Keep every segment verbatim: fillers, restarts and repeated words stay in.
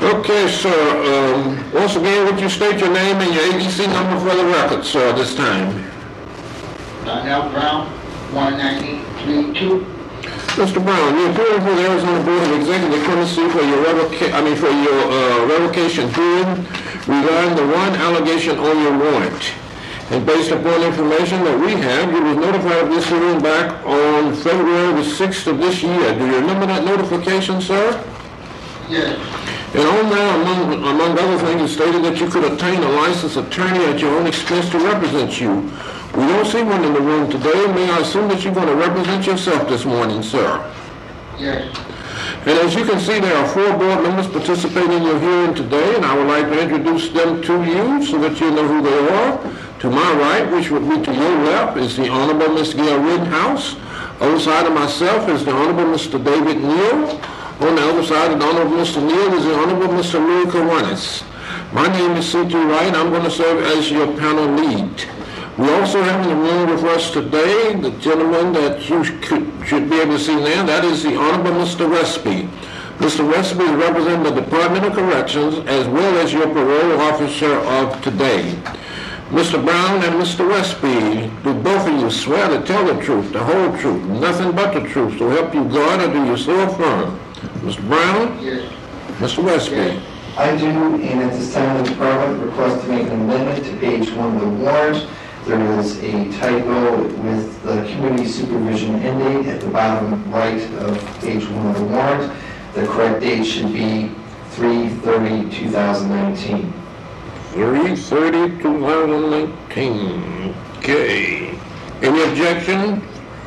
Okay, sir. Um, once again, would you state your name and your A B C number for the record, sir, this time? Donnell Brown, one ninety-three two. Mister Brown, you appear before the Arizona Board of Executive Clemency for your revoca- I mean for your uh, revocation hearing regarding the one allegation on your warrant. And based upon information that we have, you was notified of this hearing back on February the sixth of this year. Do you remember that notification, sir? Yes. And on there, among, among other things, it stated that you could obtain a licensed attorney at your own expense to represent you. We don't see one in the room today. May I assume that you're going to represent yourself this morning, sir? Yes. And as you can see, there are four board members participating in your hearing today, and I would like to introduce them to you so that you know who they are. To my right, which would be to your left, is the Honorable Mister Gail Rittenhouse. Other side of myself is the Honorable Mister David Neal. On the other side of the Honorable Mister Neal is the Honorable Mister Louis Kiwanis. My name is C T Wright. I'm going to serve as your panel lead. We also have in the room with us today the gentleman that you could, should be able to see now. That is the Honorable Mister Westby. Mister Westby is representing the Department of Corrections as well as your parole officer of today. Mister Brown and Mister Westby, do both of you swear to tell the truth, the whole truth, nothing but the truth, so help you God, or do you so affirm? Mister Brown? Yes. Mister Westby? Yes. I do, and at this time the department requests to make an amendment to page one of the warrant. There is a typo with the community supervision end date at the bottom right of page one of the warrant. The correct date should be three thirty two thousand nineteen. three thirty two thousand nineteen. Okay. Any objection?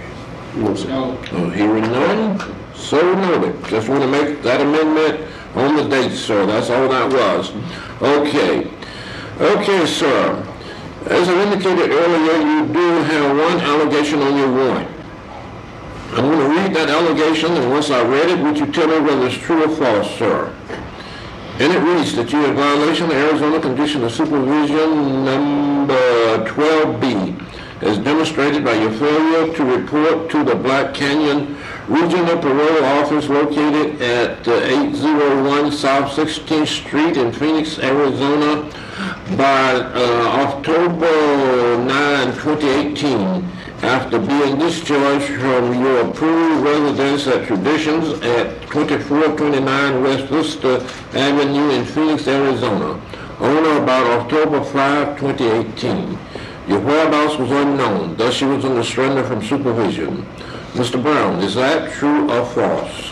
No. Oh, hearing none, so noted. Just want to make that amendment on the date, sir. That's all that was. Okay. Okay, sir. As I indicated earlier, you do have one allegation on your warrant. I'm going to read that allegation, and once I read it, would you tell me whether it's true or false, sir? And it reads that you are in violation of Arizona Condition of Supervision number twelve B, as demonstrated by your failure to report to the Black Canyon Regional Parole Office located at uh, eight oh one South sixteenth Street in Phoenix, Arizona, by uh, October ninth, twenty eighteen, after being discharged from your approved residence at Traditions at twenty-four twenty-nine West Vista Avenue in Phoenix, Arizona, on or about October fifth, twenty eighteen. Your whereabouts was unknown, thus you was under surrender from supervision. Mister Brown, is that true or false?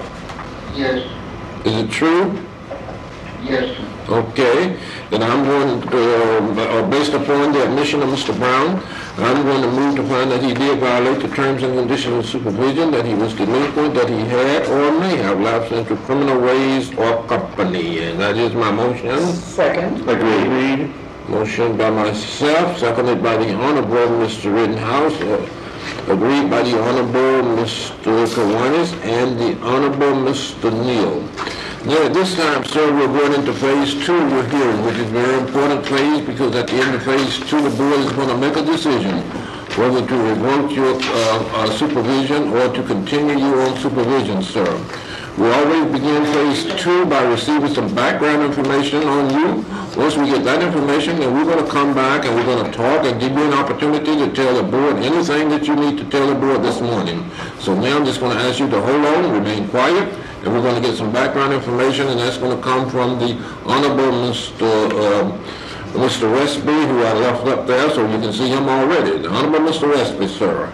Yes. Is it true? Yes. Okay, then I'm going to, uh, based upon the admission of Mister Brown, I'm going to move to find that he did violate the terms and conditions of supervision, that he was delinquent, that he had or may have lapsed into criminal ways or company, and that is my motion. Second. Agreed. Motion by myself, seconded by the Honorable Mister Rittenhouse, uh, agreed by the Honorable Mister Kiwanis and the Honorable Mister Neal. Now, at this time, sir, we're going into phase two of your hearing, which is a very important phase because at the end of phase two, the board is going to make a decision whether to revoke your uh, uh, supervision or to continue you on supervision, sir. We always begin phase two by receiving some background information on you. Once we get that information, then we're going to come back and we're going to talk and give you an opportunity to tell the board anything that you need to tell the board this morning. So now I'm just going to ask you to hold on, remain quiet, and we're going to get some background information, and that's going to come from the Honorable Mister Uh, Mister Westby, who I left up there, so you can see him already. The Honorable Mister Westby, sir.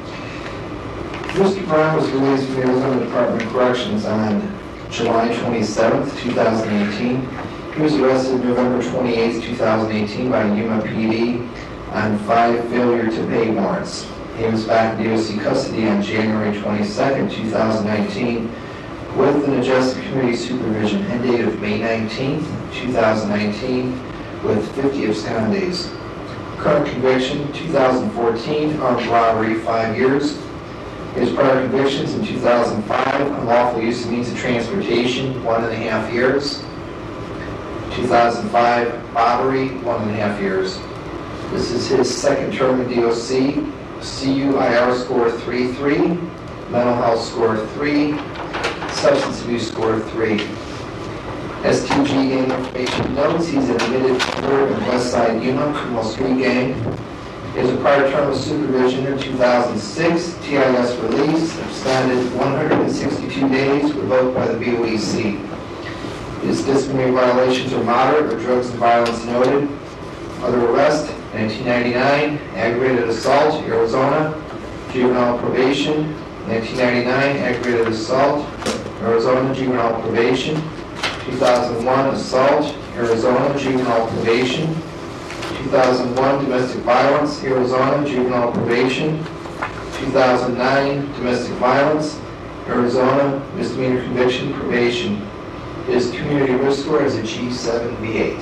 Mister Brown was released from the Arizona Department of Corrections on July twenty-seventh, two thousand eighteen. He was arrested November twenty-eighth, two thousand eighteen by Yuma P D on five failure to pay warrants. He was back in D O C custody on January twenty-second, two thousand nineteen with an adjusted community supervision end date of May nineteenth, two thousand nineteen with fifty abscond days. Current conviction, two thousand fourteen, armed robbery, five years. His prior convictions in two thousand five, unlawful use of means of transportation, one and a half years. two thousand five, robbery, one and a half years. This is his second term in D O C. C U I R score three three, mental health score three, substance abuse score three. S T G gang information notes, he's an admitted member of West Side Yuma Criminal Street Gang. He has a prior term of supervision in two thousand six, T I S release, absconded one hundred sixty-two days, revoked by the B O E C. His disciplinary violations are moderate or drugs and violence noted. Other arrest, nineteen ninety-nine, aggravated assault, Arizona, juvenile probation. nineteen ninety-nine, aggravated assault, Arizona, juvenile probation. two thousand one, assault, Arizona, juvenile probation. two thousand one, domestic violence, Arizona, juvenile probation. two thousand nine, domestic violence, Arizona, misdemeanor conviction, probation. His community risk score is a G seven B eight.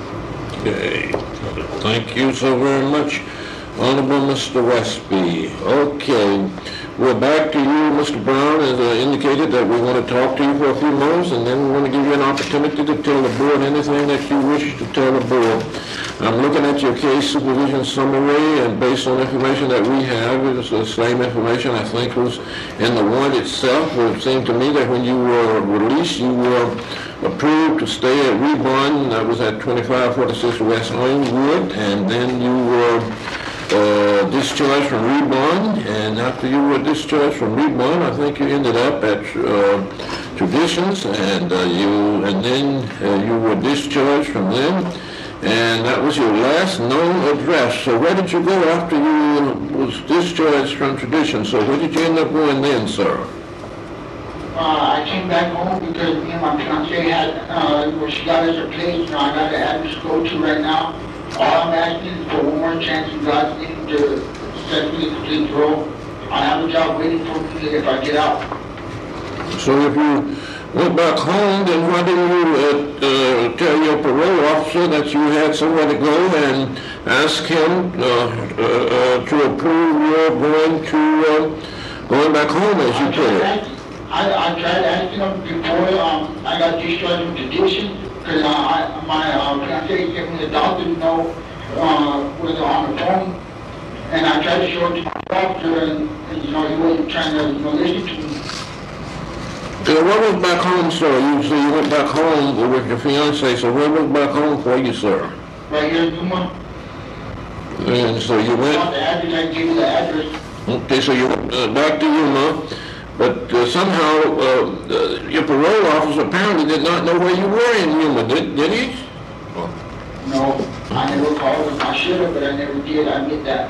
Okay, thank you so very much, Honorable Mister Westby. Okay, we're back to you, Mister Brown, as I indicated that we want to talk to you for a few moments, and then we want to give you an opportunity to tell the board anything that you wish to tell the board. I'm looking at your case supervision summary, and based on information that we have, it's the same information I think was in the warrant itself. It seemed to me that when you were released, you were approved to stay at Rebond, that was at twenty-five forty-six West Orangewood, and then you were uh, discharged from Rebond, and after you were discharged from Rebond, I think you ended up at uh, Traditions, and uh, you, and then uh, you were discharged from them. And that was your last known address. So where did you go after you was discharged from Tradition? So where did you end up going then, sir? Uh, I came back home because me and my fiance had, uh, where she got us a place, you know, I got an address to go to right now. All I'm asking is for one more chance in God's name to set me to complete parole. I have a job waiting for me if I get out. So if you went back home, then why didn't you uh, uh, tell your parole officer that you had somewhere to go and ask him uh, uh, uh, to approve your going to uh, going back home, as you put it? I, I tried asking him before um, I got discharged from Tradition, because uh, I, my uh, fiance gave me the doctor to know uh, was on the phone, and I tried to show it to my doctor, and, and you know, he wasn't trying to, you know, listen to me. So what was back home, sir? You say you went back home with your fiance, so where was back home for you, sir? Right here in Yuma. And so you I went, want the address, I gave you the address. okay, so you went uh, back to Yuma, but uh, somehow uh, uh, your parole officer apparently did not know where you were in Yuma, did, did he? No, I never called him. I should have, but I never did. I admit that.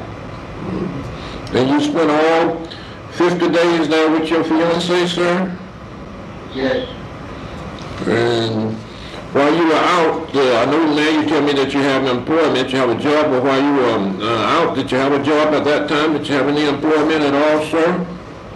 And you spent all fifty days there with your fiance, sir? Yes. And while you were out, uh, I know now you tell me that you have an employment, you have a job, but while you were um, uh, out, did you have a job at that time? Did you have any employment at all, sir?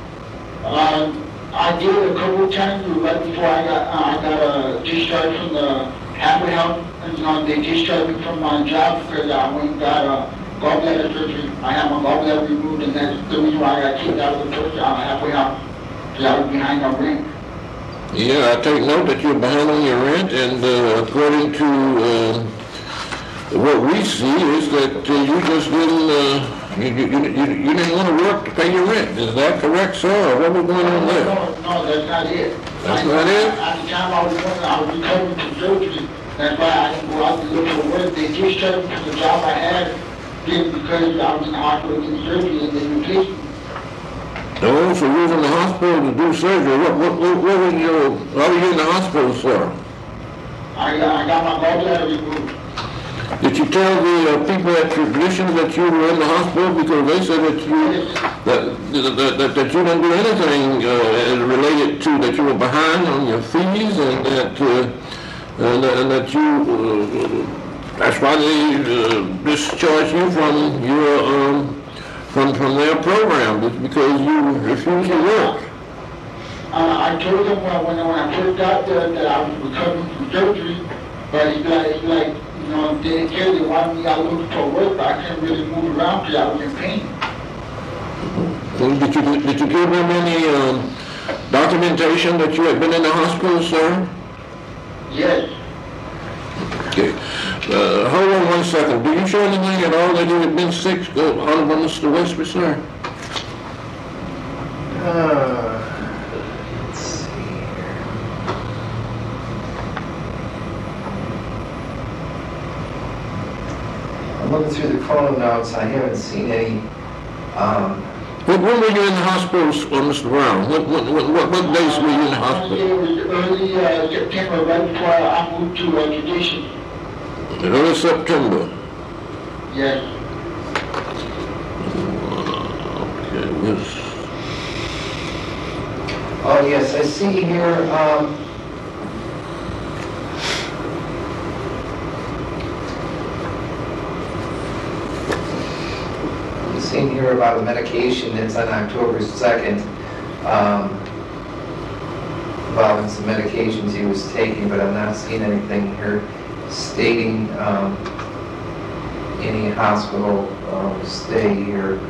Um, I did a couple of times right before I got uh, I got uh, discharged from the halfway house. And, you know, they discharged me from my job because I went and got a gallbladder surgery. I had my gallbladder removed, and that's the reason why I got kicked out of the first uh, halfway house, because I was behind on rent. Yeah, I take note that you're behind on your rent, and uh, according to uh, what we see is that uh, you just didn't, uh, you, you, you, you didn't want to work to pay your rent. Is that correct, sir, or what was going on there? No, no, that's not it. That's I, not it? At the time I was working, I was recovering from surgery. That's why I didn't go out to look for work. They discharged me from the job I had because I was in the hospital getting surgery, and they replaced me. Oh, so you was in the hospital to do surgery. What, what, what, what was your, why were you in the hospital, sir? I got, I got my gallbladder removed. Did you tell the uh, people at Traditions that you were in the hospital, because they said that you that that, that, that you didn't do anything uh, related to that you were behind on your fees, and that uh, and, and that you uh, that's why they uh, discharged you from your um, from from their program, because you refused to work. Uh, I told them when, when, when I first got there that I was recovering from surgery, but it's like, it's like, you know, they didn't care. They wanted me out looking for work, but I couldn't really move around because I was in pain. Well, did you did you give them any um, documentation that you had been in the hospital, sir? Yes. Okay. Uh, hold on one second. Do you show anything at all that you had been sick, uh, Honorable Mister Westby, sir? Uh, let's see here. I'm looking through the chrono notes, I haven't seen any, um, When, when were you in the hospital, uh, Mister Brown? What, what, what, what what days were you in the Uh, hospital? It was early uh, September, right before I moved to uh, Tradition. Early September. Yes. Okay, yes. oh yes, I see here, um, I'm seeing here about a medication that's on October second, um, involving some medications he was taking, but I'm not seeing anything here stating, um, any hospital, um, stay here.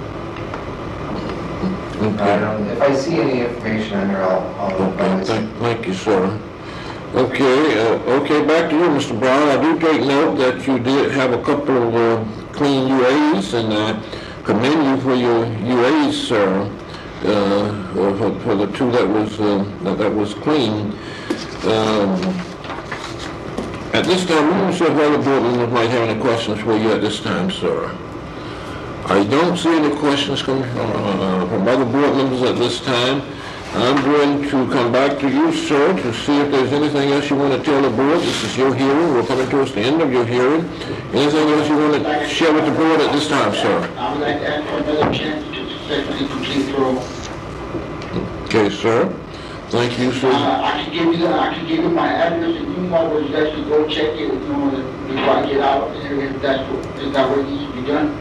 I Okay. don't, if I see any information on there, I'll, I'll Okay, advise. thank, thank you, sir. Okay, uh, okay, back to you, Mister Brown. I do take note that you did have a couple of uh, clean U As, and I commend you for your U As, sir, uh, for, for the two that was, uh, that, that was clean. Um, at this time, let me see if other board members might have any questions for you at this time, sir. I don't see any questions coming from, uh, from other board members at this time. I'm going to come back to you, sir, to see if there's anything else you want to tell the board. This is your hearing. We're coming towards the end of your hearing. Anything else you want to share with the board at this time, sir? I would like to ask for another chance to successfully complete parole. Okay, sir. Thank you, Uh, sir. I can give you, I can give you my address and email where you guys can go check it, you know, before I get out, and if that's, what- if that what needs to be done.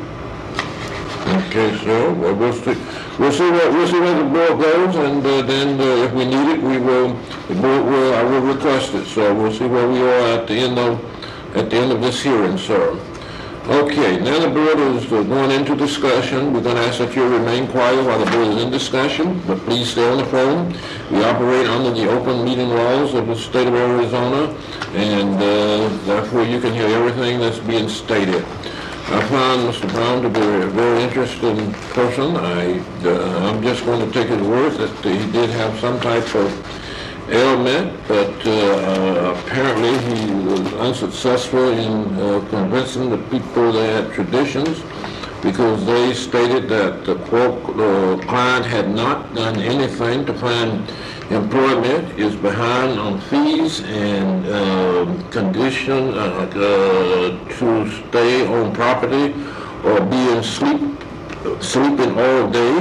Okay, sir. Well, we'll see, we'll see where, we'll see where the board goes, and uh, then uh, if we need it, we will, the board will, I will request it. So we'll see where we are at the end of, at the end of this hearing, sir. Okay, now the board is uh, going into discussion. We're going to ask that you remain quiet while the board is in discussion, but please stay on the phone. We operate under the open meeting laws of the state of Arizona, and uh, therefore you can hear everything that's being stated. I found Mister Brown to be a very interesting person. I, uh, I'm just going to take his word that he did have some type of ailment, but uh, apparently he was unsuccessful in uh, convincing the people that had traditions, because they stated that the quote, uh, client had not done anything to find employment, is behind on fees and uh, condition uh, uh, to stay on property or be in sleep, sleeping all day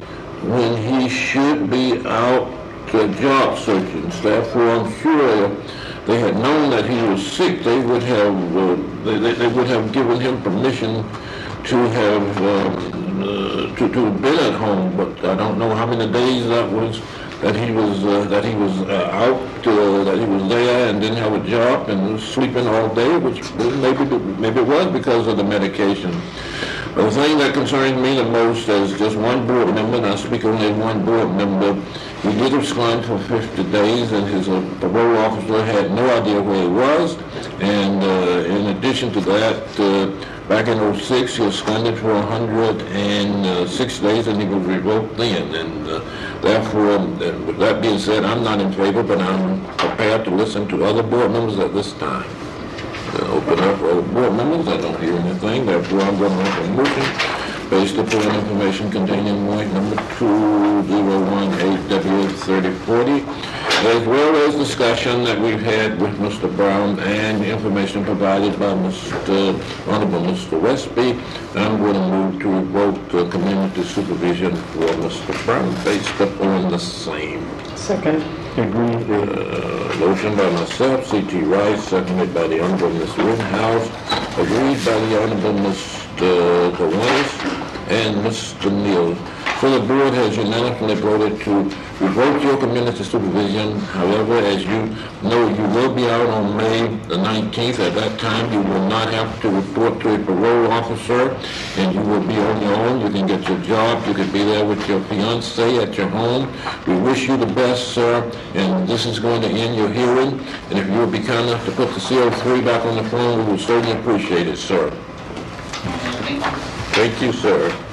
when he should be out uh, job searching. Therefore, I'm sure if they had known that he was sick, they would have uh, they, they, they would have given him permission to have um, uh, to to have been at home. But I don't know how many days that was. That he was uh, that he was uh, out, uh, that he was there and didn't have a job and was sleeping all day, which maybe maybe it was because of the medication. But the thing that concerns me the most as just one board member, and I speak only as one board member, he did abscond for fifty days, and his uh, parole officer had no idea where he was. And uh, in addition to that, uh, back in oh six, he absconded for one hundred six days, and he was revoked then. And uh, therefore, um, with that being said, I'm not in favor, but I'm prepared to listen to other board members at this time. Uh, open up for other board members. I don't hear anything. Therefore, I'm going to make a motion based upon information contained in point number two zero one eight W thirty forty, as well as discussion that we've had with Mister Brown and information provided by Mister Honorable Mister Westby. I'm going to move to revoke uh, community supervision for Mister Brown based upon the same. Second. Agreed. Uh, motion by myself, C T Rice, seconded by the Honorable Miz Rittenhouse, agreed by the Honorable Mister Tawanis and Mister Neal. So the board has unanimously voted to revoke your community supervision. However, as you know, you will be out on May the nineteenth. At that time, you will not have to report to a parole officer, and you will be on your own. You can get your job. You can be there with your fiancé at your home. We wish you the best, sir, and this is going to end your hearing. And if you will be kind enough to put the C O three back on the phone, we will certainly appreciate it, sir. Thank you. Thank you, sir.